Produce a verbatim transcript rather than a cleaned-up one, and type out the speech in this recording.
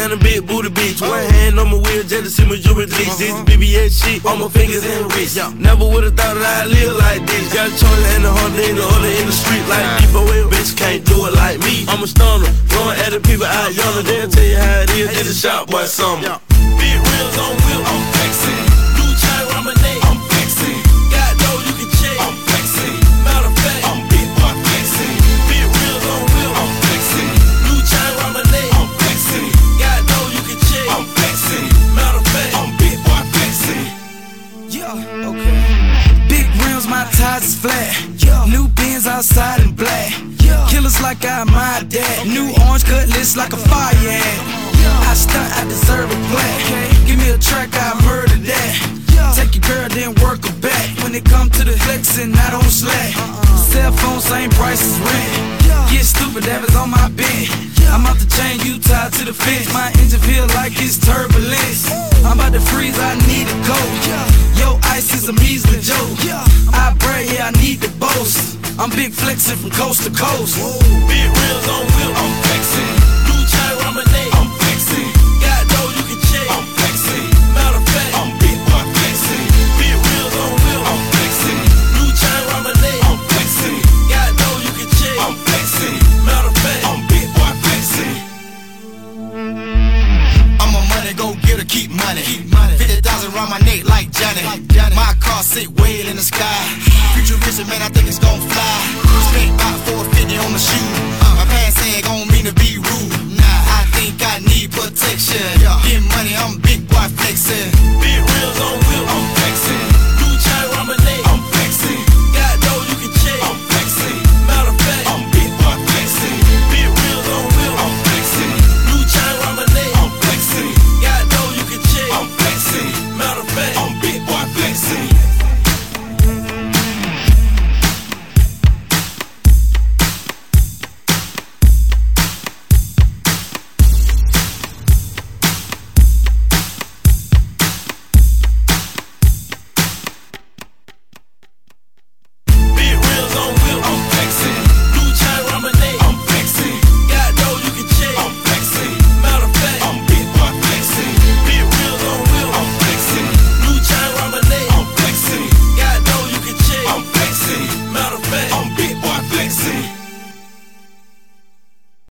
and a big booty bitch. One hand on my wheel just to see my jewelry bleach. This B B S shit on my fingers and wrist. Never would've thought that I'd live like this. Got a choice and a hundred in the other in the street. Like people with bitch can't do it like me. I'm a stunner, blowing at the people out yonder. They'll tell you how it is in the shop, boy, summer. Big wheels on wheels, I'm flexing. Blue chain around my neck, I'm flexing. Got dough you can check, I'm flexing. Matter of fact, I'm big boy flexing. Big wheels on wheels, I'm flexing. Blue chain around my neck, I'm flexing. Got dough you can check, I'm flexing. Matter of fact, I'm big boy flexing. Yeah, okay. Big rims, my tires is flat. New Benz outside in black. Killers like I'm my dad. New orange cutlass like a fire ant. I stunt, I deserve a plaque. Give me a track, I murder that. Take your girl, then work her back. When it come to the flexing, I don't slack. Cell phone, same price as rent. Get stupid, that is on my bed. I'm out the chain, you tied to the fence. My engine feel like it's turbulence. I'm about to freeze, I need a coat. Yo, ice is a measly joke. I brag, yeah, I need the boast. I'm big flexing from coast to coast. Big wheels on wheels, I'm flexing. Blue chain around my neck, I'm flexing. Got dough you can check, I'm flexing. Matter of fact, I'm big boy flexing. Big wheels on wheels, I'm flexing. Blue chain around my neck, I'm flexing. Got dough you can check, I'm flexing. Matter of fact, I'm big boy flexing. I'm a money go getter, keep money. Fifty thousand around my neck like Johnny. My car sit way in the sky. Futuristic, man, I think it's gon' fly. Spent about four fifty on the shoe. My pants ain't gon' mean to be rude. Nah, I think I need protection. Get money, I'm big boy flexing. Big wheels on